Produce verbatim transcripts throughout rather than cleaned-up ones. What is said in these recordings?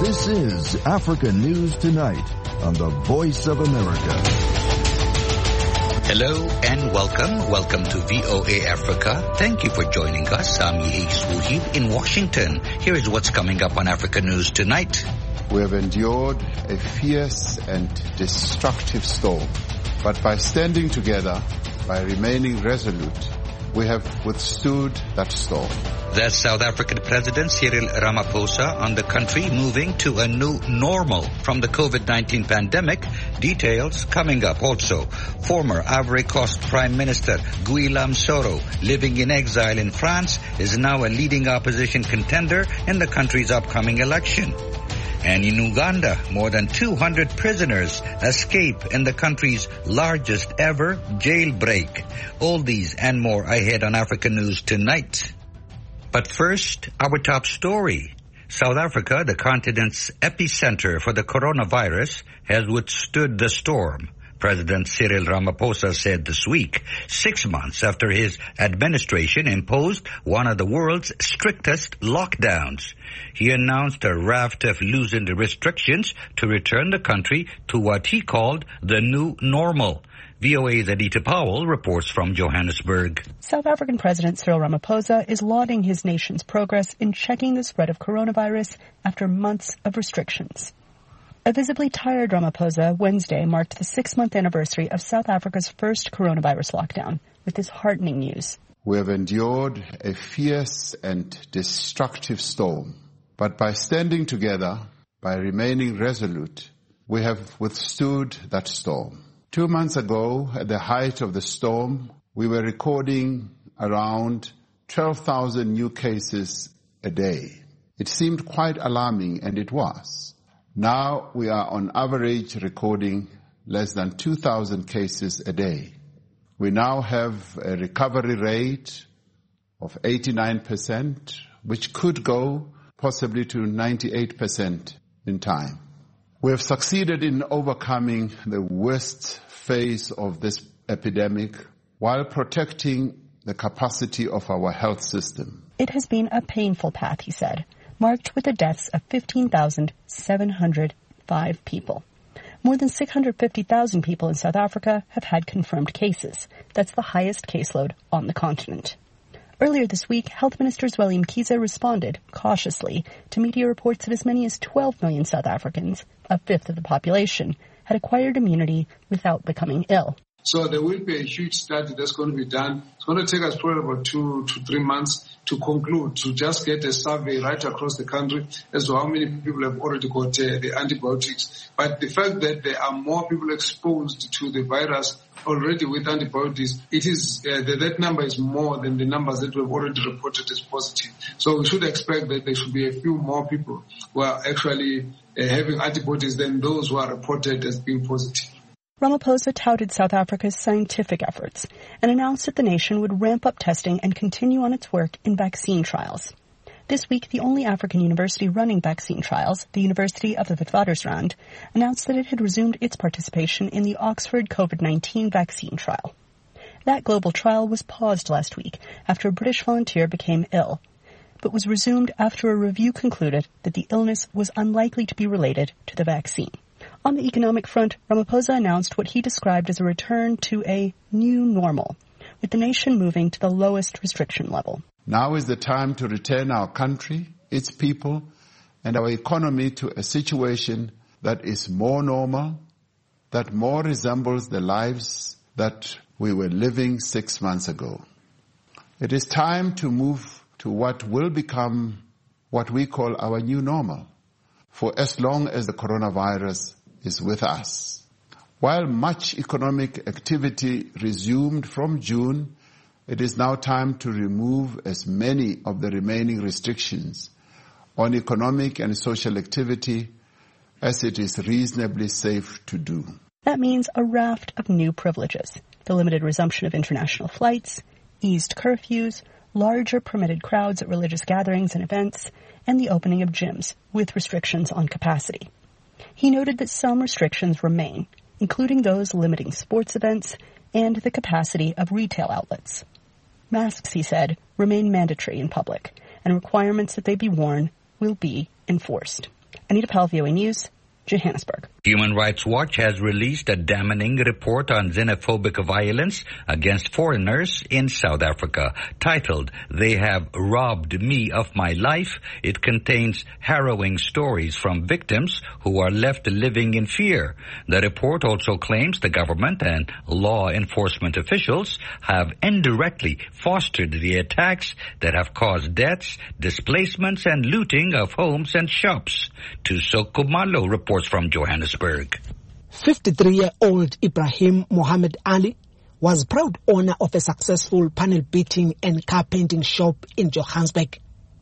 This is Africa News Tonight on the Voice of America. Hello and welcome. Welcome to V O A Africa. Thank you for joining us. I'm Yeis Wuhib in Washington. Here is what's coming up on Africa News Tonight. We have endured a fierce and destructive storm, but by standing together, by remaining resolute, we have withstood that storm. That's South African President Cyril Ramaphosa on the country moving to a new normal from the COVID nineteen pandemic. Details coming up also. Former Ivory Coast Prime Minister Guillaume Soro, living in exile in France, is now a leading opposition contender in the country's upcoming election. And in Uganda, more than two hundred prisoners escape in the country's largest ever jailbreak. All these and more ahead on Africa News Tonight. But first, our top story. South Africa, the continent's epicenter for the coronavirus, has withstood the storm. President Cyril Ramaphosa said this week, six months after his administration imposed one of the world's strictest lockdowns. He announced a raft of loosened restrictions to return the country to what he called the new normal. V O A's Adita Powell reports from Johannesburg. South African President Cyril Ramaphosa is lauding his nation's progress in checking the spread of coronavirus after months of restrictions. A visibly tired Ramaphosa Wednesday marked the six-month anniversary of South Africa's first coronavirus lockdown with this heartening news. We have endured a fierce and destructive storm, but by standing together, by remaining resolute, we have withstood that storm. Two months ago, at the height of the storm, we were recording around twelve thousand new cases a day. It seemed quite alarming, and it was. Now we are on average recording less than two thousand cases a day. We now have a recovery rate of eighty-nine percent, which could go possibly to ninety-eight percent in time. We have succeeded in overcoming the worst phase of this epidemic while protecting the capacity of our health system. It has been a painful path, he said, marked with the deaths of fifteen thousand seven hundred five people. More than six hundred fifty thousand people in South Africa have had confirmed cases. That's the highest caseload on the continent. Earlier this week, Health Minister Zweli Mkhize responded, cautiously, to media reports that as many as twelve million South Africans, a fifth of the population, had acquired immunity without becoming ill. So there will be a huge study that's going to be done. It's going to take us probably about two to three months to conclude, to just get a survey right across the country as to how many people have already got uh, the antibiotics. But the fact that there are more people exposed to the virus already with antibiotics, it is uh, that, that number is more than the numbers that we've already reported as positive. So we should expect that there should be a few more people who are actually uh, having antibiotics than those who are reported as being positive. Ramaphosa touted South Africa's scientific efforts and announced that the nation would ramp up testing and continue on its work in vaccine trials. This week, the only African university running vaccine trials, the University of the Witwatersrand, announced that it had resumed its participation in the Oxford COVID nineteen vaccine trial. That global trial was paused last week after a British volunteer became ill, but was resumed after a review concluded that the illness was unlikely to be related to the vaccine. On the economic front, Ramaphosa announced what he described as a return to a new normal, with the nation moving to the lowest restriction level. Now is the time to return our country, its people, and our economy to a situation that is more normal, that more resembles the lives that we were living six months ago. It is time to move to what will become what we call our new normal, for as long as the coronavirus is with us. While much economic activity resumed from June, it is now time to remove as many of the remaining restrictions on economic and social activity as it is reasonably safe to do. That means a raft of new privileges, the limited resumption of international flights, eased curfews, larger permitted crowds at religious gatherings and events, and the opening of gyms with restrictions on capacity. He noted that some restrictions remain, including those limiting sports events and the capacity of retail outlets. Masks, he said, remain mandatory in public, and requirements that they be worn will be enforced. Anita Powell, V O A News, Johannesburg. Human Rights Watch has released a damning report on xenophobic violence against foreigners in South Africa. Titled, "They Have Robbed Me of My Life," it contains harrowing stories from victims who are left living in fear. The report also claims the government and law enforcement officials have indirectly fostered the attacks that have caused deaths, displacements, and looting of homes and shops. Tuso Kumalo reports from Johannesburg. fifty-three-year-old Ibrahim Mohammed Ali was proud owner of a successful panel beating and car painting shop in Johannesburg.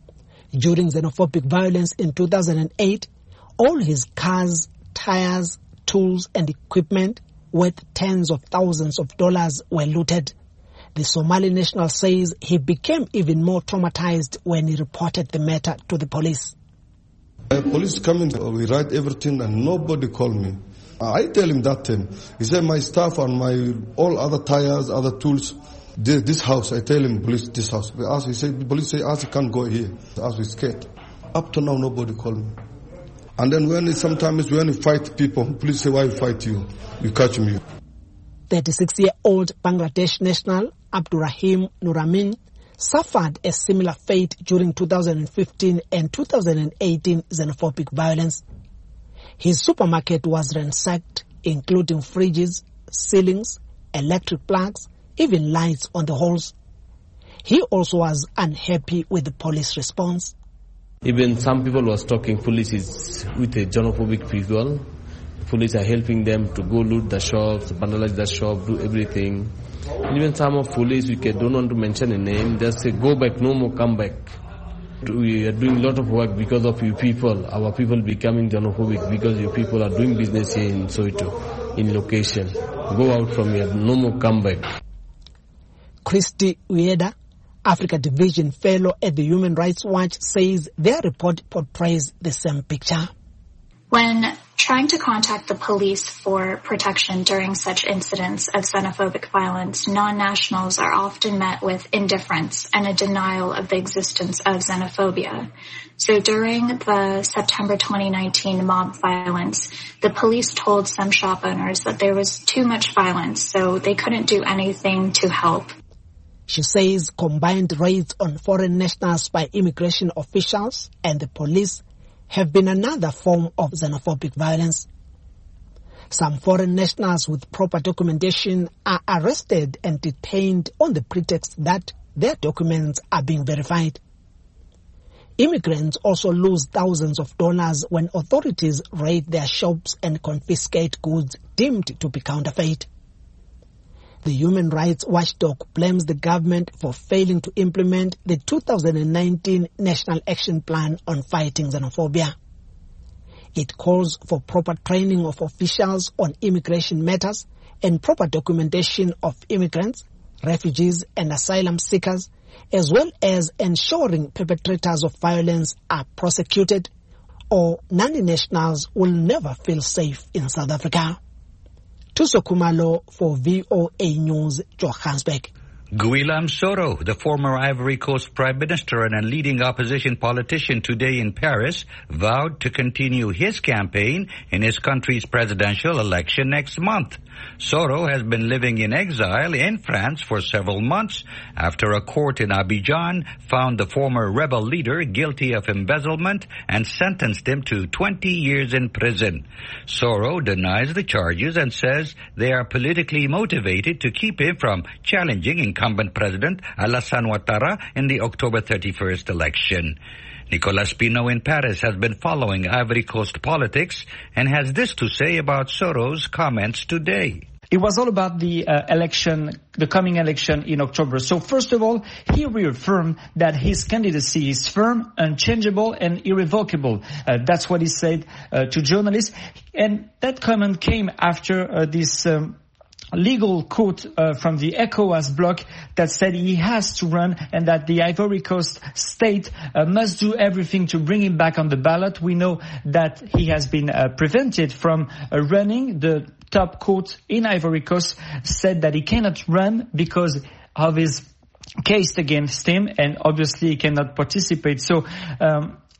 During xenophobic violence in two thousand eight, all his cars, tires, tools and equipment worth tens of thousands of dollars were looted. The Somali national says he became even more traumatized when he reported the matter to the police. Uh, police come in, we write everything and nobody called me. I tell him that time. He said my stuff and my all other tires, other tools, this, this house. I tell him, police, this house. We ask, he said, the police say, ask, you can't go here. As we scared. Up to now, nobody called me. And then when it, sometimes when you fight people, police say, why you fight you? You catch me. thirty-six-year-old Bangladesh national Abdurrahim Nuramin suffered a similar fate during two thousand fifteen and two thousand eighteen xenophobic violence. His supermarket was ransacked, including fridges, ceilings, electric plugs, even lights on the halls. He also was unhappy with the police response. Even some people was talking police is with the xenophobic people. Police are helping them to go loot the shops, vandalize the shop, do everything. And even some of police, we don't want to mention a name, just say, go back, no more, come back. We are doing a lot of work because of you people. Our people becoming xenophobic because you people are doing business here in Soweto, in location. Go out from here, no more, come back. Christy Ueda, Africa Division Fellow at the Human Rights Watch, says their report portrays the same picture. When trying to contact the police for protection during such incidents of xenophobic violence, non-nationals are often met with indifference and a denial of the existence of xenophobia. So during the September twenty nineteen mob violence, the police told some shop owners that there was too much violence, so they couldn't do anything to help. She says combined raids on foreign nationals by immigration officials and the police have been another form of xenophobic violence. Some foreign nationals with proper documentation are arrested and detained on the pretext that their documents are being verified. Immigrants also lose thousands of dollars when authorities raid their shops and confiscate goods deemed to be counterfeit. The Human Rights Watchdog blames the government for failing to implement the two thousand nineteen National Action Plan on Fighting Xenophobia. It calls for proper training of officials on immigration matters and proper documentation of immigrants, refugees and asylum seekers, as well as ensuring perpetrators of violence are prosecuted, or non-nationals will never feel safe in South Africa. Tuso Kumalo for V O A News, Johannesburg. Guillaume Soro, the former Ivory Coast Prime Minister and a leading opposition politician, today in Paris, vowed to continue his campaign in his country's presidential election next month. Soro has been living in exile in France for several months after a court in Abidjan found the former rebel leader guilty of embezzlement and sentenced him to twenty years in prison. Soro denies the charges and says they are politically motivated to keep him from challenging incumbent President Alassane Ouattara in the October thirty-first election. Nicolas Pino in Paris has been following Ivory Coast politics and has this to say about Soro's comments today. It was all about the uh, election, the coming election in October. So first of all, he reaffirmed that his candidacy is firm, unchangeable, and irrevocable. Uh, that's what he said uh, to journalists. And that comment came after uh, this um, legal quote uh, from the ECOWAS bloc that said he has to run and that the Ivory Coast state uh, must do everything to bring him back on the ballot. We know that he has been uh, prevented from uh, running. The top court in Ivory Coast said that he cannot run because of his case against him, and obviously he cannot participate. So um,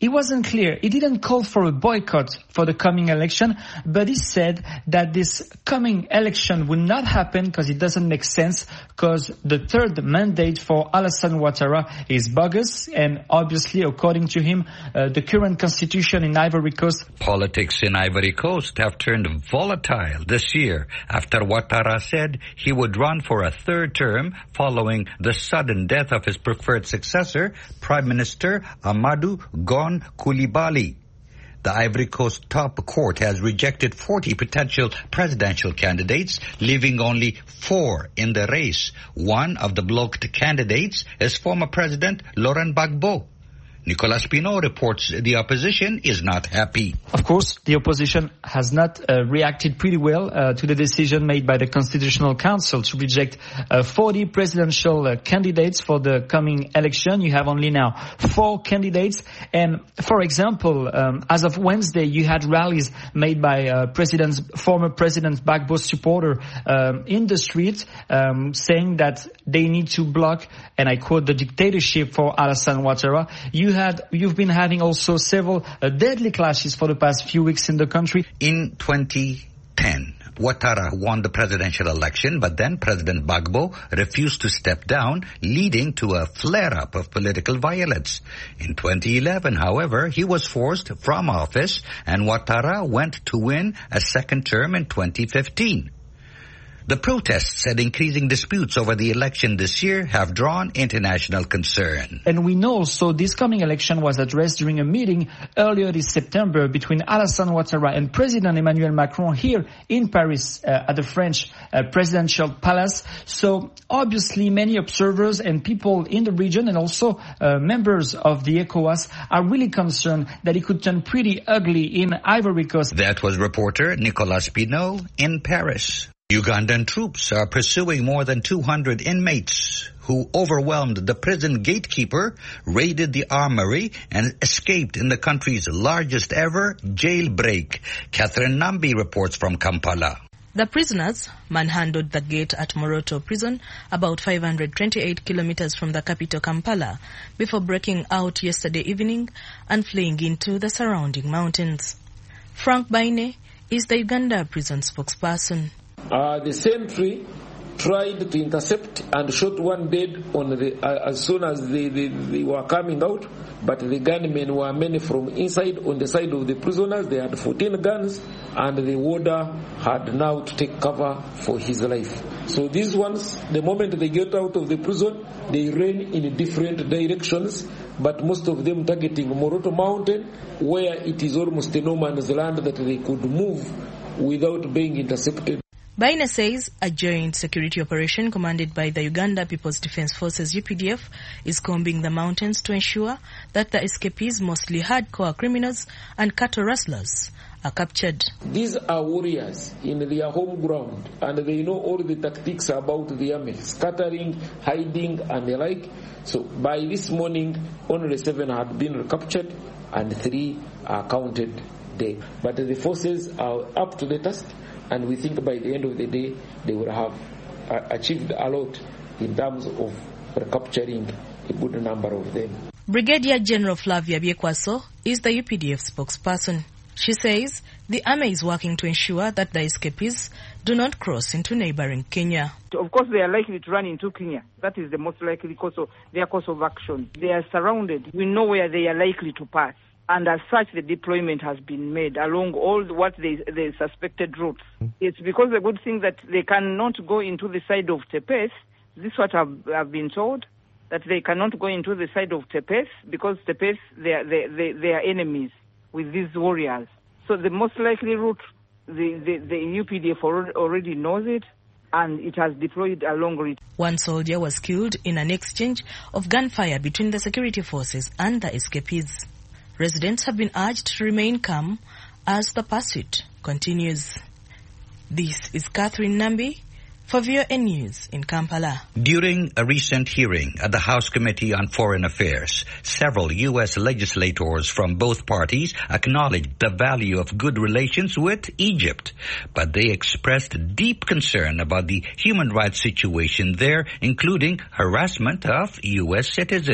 He wasn't clear. He didn't call for a boycott for the coming election, but he said that this coming election will not happen because it doesn't make sense, because the third mandate for Alassane Ouattara is bogus, and obviously, according to him, uh, the current constitution in Ivory Coast. Politics in Ivory Coast have turned volatile this year after Ouattara said he would run for a third term following the sudden death of his preferred successor, Prime Minister Amadou Gon Coulibaly. The Ivory Coast top court has rejected forty potential presidential candidates, leaving only four in the race. One of the blocked candidates is former President Laurent Gbagbo. Nicolas Pinot reports the opposition is not happy. Of course, the opposition has not uh, reacted pretty well uh, to the decision made by the Constitutional Council to reject uh, forty presidential uh, candidates for the coming election. You have only now four candidates. And for example, um, as of Wednesday, you had rallies made by uh, President's, former President Gbagbo's supporter um, in the streets um, saying that they need to block, and I quote, the dictatorship for Alassane Ouattara. You Had, you've been having also several uh, deadly clashes for the past few weeks in the country. In twenty ten, Ouattara won the presidential election, but then President Gbagbo refused to step down, leading to a flare-up of political violence. In twenty eleven, however, he was forced from office, and Ouattara went to win a second term in twenty fifteen. The protests and increasing disputes over the election this year have drawn international concern. And we know also this coming election was addressed during a meeting earlier this September between Alassane Ouattara and President Emmanuel Macron here in Paris uh, at the French uh, presidential palace. So obviously many observers and people in the region and also uh, members of the ECOWAS are really concerned that it could turn pretty ugly in Ivory Coast. That was reporter Nicolas Pinot in Paris. Ugandan troops are pursuing more than two hundred inmates who overwhelmed the prison gatekeeper, raided the armory, and escaped in the country's largest ever jailbreak. Catherine Nambi reports from Kampala. The prisoners manhandled the gate at Moroto prison, about five hundred twenty-eight kilometers from the capital Kampala, before breaking out yesterday evening and fleeing into the surrounding mountains. Frank Baine is the Uganda prison spokesperson. Uh, the sentry tried to intercept and shot one dead on the, uh, as soon as they, they, they were coming out, but the gunmen were many from inside. On the side of the prisoners, they had fourteen guns, and the warder had now to take cover for his life. So these ones, the moment they get out of the prison, they ran in different directions, but most of them targeting Moroto Mountain, where it is almost a no man's land that they could move without being intercepted. Baine says a joint security operation commanded by the Uganda People's Defence Forces U P D F is combing the mountains to ensure that the escapees, mostly hardcore criminals and cattle rustlers, are captured. These are warriors in their home ground, and they know all the tactics about the army, scattering, hiding, and the like. So by this morning, only seven had been recaptured and three are counted dead. But the forces are up to the task, and we think by the end of the day, they will have uh, achieved a lot in terms of recapturing a good number of them. Brigadier General Flavia Biekwaso is the U P D F spokesperson. She says the army is working to ensure that the escapees do not cross into neighboring Kenya. Of course, they are likely to run into Kenya. That is the most likely course of their course of action. They are surrounded. We know where they are likely to pass. And as such, the deployment has been made along all what they, the suspected routes. It's because the good thing that they cannot go into the side of Tepes. This is what I've, I've been told, that they cannot go into the side of Tepes because Tepes, they are, they, they, they are enemies with these warriors. So the most likely route, the, the, the U P D F already knows it, and it has deployed along it. One soldier was killed in an exchange of gunfire between the security forces and the escapees. Residents have been urged to remain calm as the pursuit continues. This is Catherine Nambi for V O N News in Kampala. During a recent hearing at the House Committee on Foreign Affairs, several U S legislators from both parties acknowledged the value of good relations with Egypt, but they expressed deep concern about the human rights situation there, including harassment of U S citizens.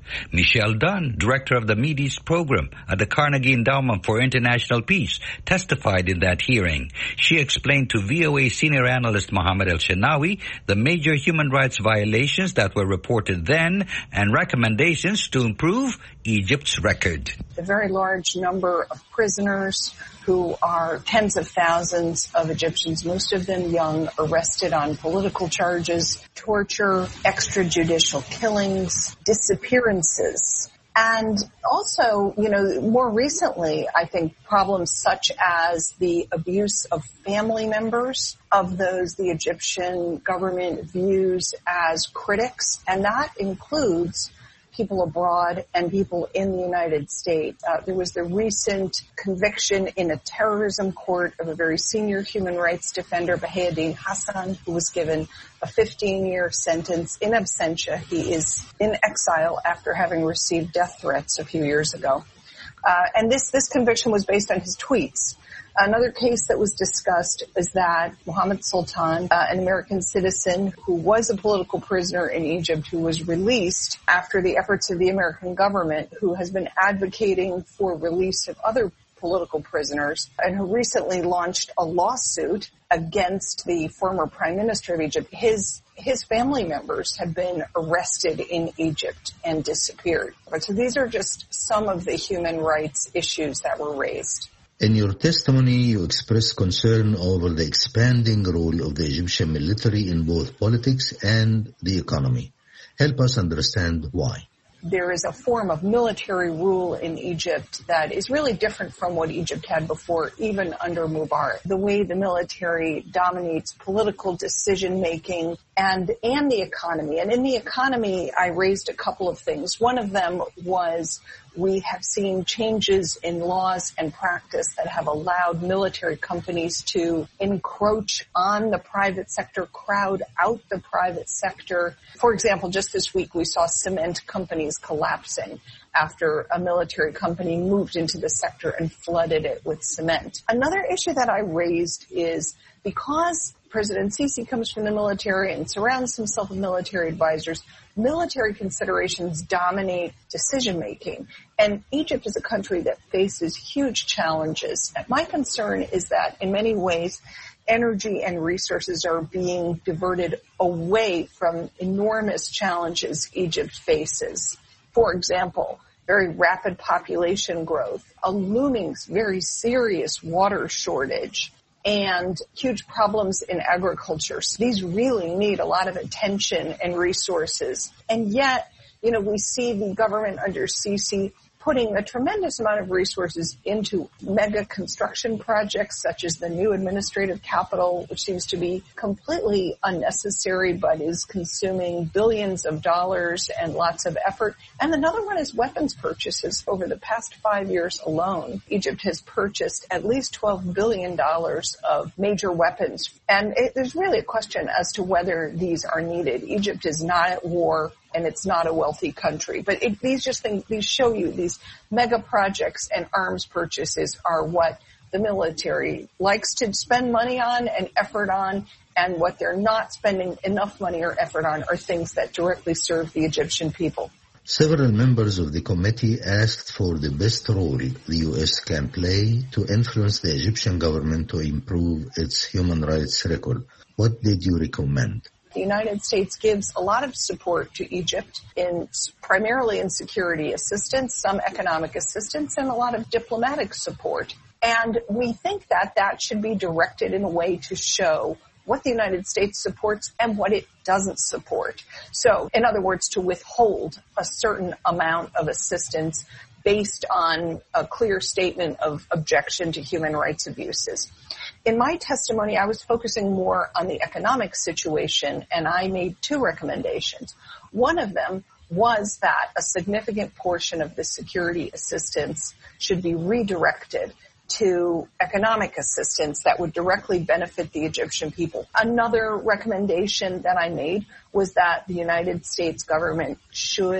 Michelle Dunn, director of the Medes program at the Carnegie Endowment for International Peace, testified in that hearing. She explained to V O A senior analyst Mohammed El-Shenawi the major human rights violations that were reported then and recommendations to improve Egypt's record. The very large number of prisoners who are tens of thousands of Egyptians, most of them young, arrested on political charges, torture, extrajudicial killings, disappearances. And also, you know, more recently, I think problems such as the abuse of family members of those the Egyptian government views as critics, and that includes people abroad and people in the United States. Uh, there was the recent conviction in a terrorism court of a very senior human rights defender, Bahauddin Hassan, who was given a fifteen-year sentence in absentia. He is in exile after having received death threats a few years ago. Uh, and this, this conviction was based on his tweets. Another case that was discussed is that Mohammed Sultan, uh, an American citizen who was a political prisoner in Egypt, who was released after the efforts of the American government, who has been advocating for release of other political prisoners, and who recently launched a lawsuit against the former prime minister of Egypt. His his family members have been arrested in Egypt and disappeared. So these are just some of the human rights issues that were raised. In your testimony, you expressed concern over the expanding role of the Egyptian military in both politics and the economy. Help us understand why. There is a form of military rule in Egypt that is really different from what Egypt had before, even under Mubarak. The way the military dominates political decision-making and, and the economy. And in the economy, I raised a couple of things. One of them was we have seen changes in laws and practice that have allowed military companies to encroach on the private sector, crowd out the private sector. For example, just this week we saw cement companies collapsing after a military company moved into the sector and flooded it with cement. Another issue that I raised is because President Sisi comes from the military and surrounds himself with military advisors, military considerations dominate decision-making. And Egypt is a country that faces huge challenges. And my concern is that in many ways, energy and resources are being diverted away from enormous challenges Egypt faces. For example, very rapid population growth, a looming, very serious water shortage, and huge problems in agriculture. So these really need a lot of attention and resources. And yet, you know, we see the government under Sisi putting a tremendous amount of resources into mega construction projects such as the new administrative capital, which seems to be completely unnecessary but is consuming billions of dollars and lots of effort. And another one is weapons purchases. Over the past five years alone, Egypt has purchased at least twelve billion dollars of major weapons. And it, there's really a question as to whether these are needed. Egypt is not at war, and it's not a wealthy country. But it, these just things, these show you these mega projects and arms purchases are what the military likes to spend money on and effort on, and what they're not spending enough money or effort on are things that directly serve the Egyptian people. Several members of the committee asked for the best role the U S can play to influence the Egyptian government to improve its human rights record. What did you recommend? The United States gives a lot of support to Egypt, in primarily in security assistance, some economic assistance, and a lot of diplomatic support. And we think that that should be directed in a way to show what the United States supports and what it doesn't support. So, in other words, to withhold a certain amount of assistance based on a clear statement of objection to human rights abuses. In my testimony, I was focusing more on the economic situation, and I made two recommendations. One of them was that a significant portion of the security assistance should be redirected to economic assistance that would directly benefit the Egyptian people. Another recommendation that I made was that the United States government should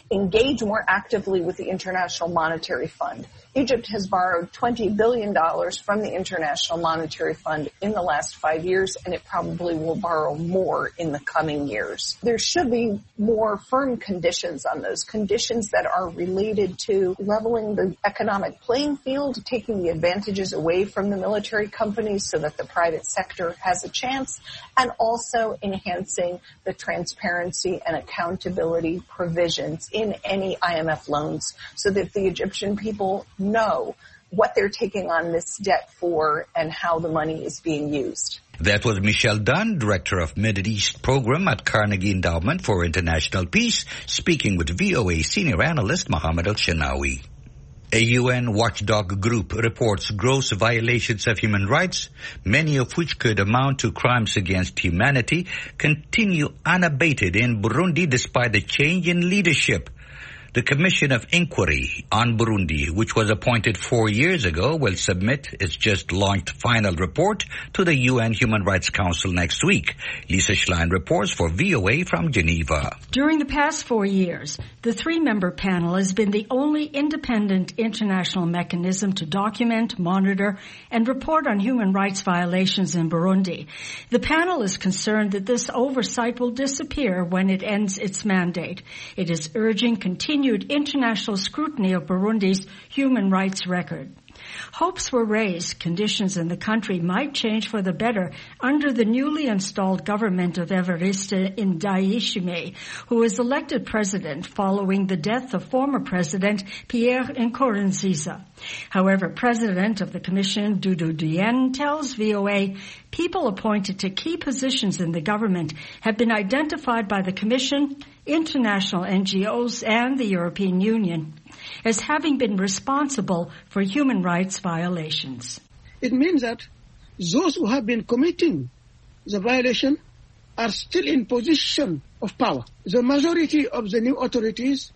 engage more actively with the International Monetary Fund. Egypt has borrowed twenty billion dollars from the International Monetary Fund in the last five years, and it probably will borrow more in the coming years. There should be more firm conditions on those, conditions that are related to leveling the economic playing field, taking the advantages away from the military companies so that the private sector has a chance, and also enhancing the transparency and accountability provisions in any I M F loans so that the Egyptian people know what they're taking on this debt for and how the money is being used. That was Michelle Dunn, Director of Middle East Program at Carnegie Endowment for International Peace, speaking with V O A Senior Analyst Mohammed Al-Shanawi. A U N watchdog group reports gross violations of human rights, many of which could amount to crimes against humanity, continue unabated in Burundi despite the change in leadership. The Commission of Inquiry on Burundi, which was appointed four years ago, will submit its just launched final report to the U N Human Rights Council next week. Lisa Schlein reports for V O A from Geneva. During the past four years, the three-member panel has been the only independent international mechanism to document, monitor, and report on human rights violations in Burundi. The panel is concerned that this oversight will disappear when it ends its mandate. It is urging continued international scrutiny of Burundi's human rights record. Hopes were raised conditions in the country might change for the better under the newly installed government of Evariste Ndayishimiye, who was elected president following the death of former president Pierre Nkurunziza. However, president of the commission, Doudou Diène, tells V O A people appointed to key positions in the government have been identified by the commission, international N G Os, and the European Union as having been responsible for human rights violations. It means that those who have been committing the violation are still in position of power. The majority of the new authorities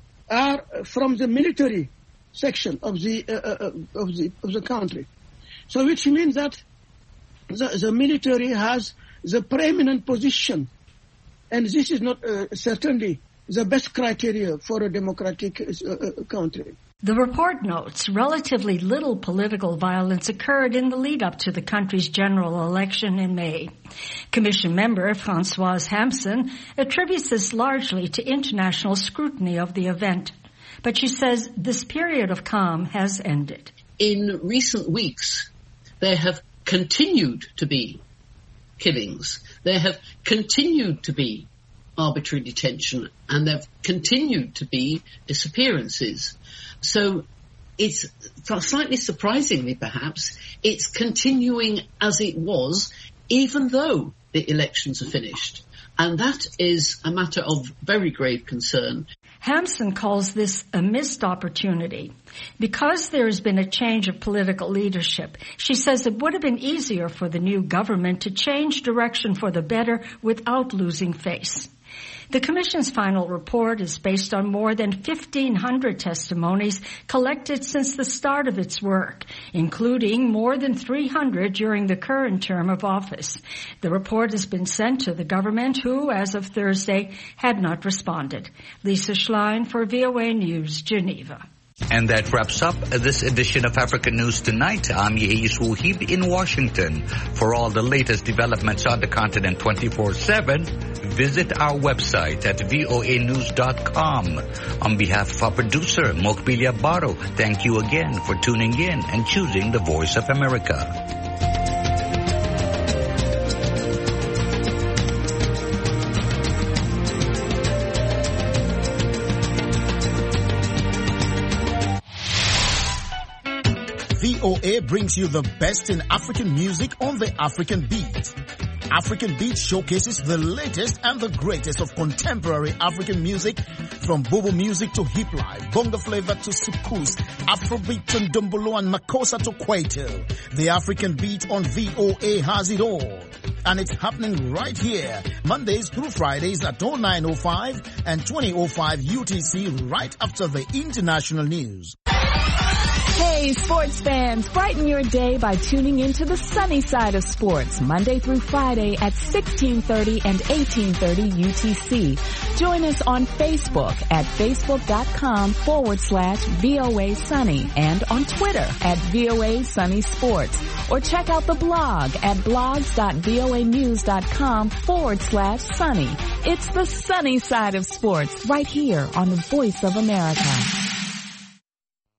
are from the military section of the uh, uh, of the of the country. So which means that the, the military has the preeminent position, and this is not uh, certainly the best criteria for a democratic uh, country. The report notes relatively little political violence occurred in the lead-up to the country's general election in May. Commission member Françoise Hampson attributes this largely to international scrutiny of the event. But she says this period of calm has ended. In recent weeks, there have continued to be killings. There have continued to be arbitrary detention, and there have continued to be disappearances. So it's slightly surprisingly, perhaps, it's continuing as it was, even though the elections are finished. And that is a matter of very grave concern. Hampson calls this a missed opportunity. Because there has been a change of political leadership, she says it would have been easier for the new government to change direction for the better without losing face. The Commission's final report is based on more than fifteen hundred testimonies collected since the start of its work, including more than three hundred during the current term of office. The report has been sent to the government, who, as of Thursday, had not responded. Lisa Schlein for V O A News, Geneva. And that wraps up this edition of African News Tonight. I'm Yehis Wuhib in Washington. For all the latest developments on the continent twenty-four seven, visit our website at voa news dot com. On behalf of our producer, Mokbilia Baro, thank you again for tuning in and choosing the Voice of America. V O A brings you the best in African music on the African Beat. African Beat showcases the latest and the greatest of contemporary African music, from Bobo music to hip life, bongo flavor to soukous, Afrobeat and Dombolo and Makossa to Kwaito. The African Beat on V O A has it all. And it's happening right here, Mondays through Fridays at oh nine oh five and twenty oh five U T C, right after the international news. Hey, sports fans, brighten your day by tuning into the sunny side of sports, Monday through Friday at sixteen thirty and eighteen thirty U T C. Join us on Facebook at facebook.com forward slash VOA Sunny and on Twitter at VOA Sunny Sports. Or check out the blog at blogs.voanews.com forward slash sunny. It's the sunny side of sports right here on the Voice of America.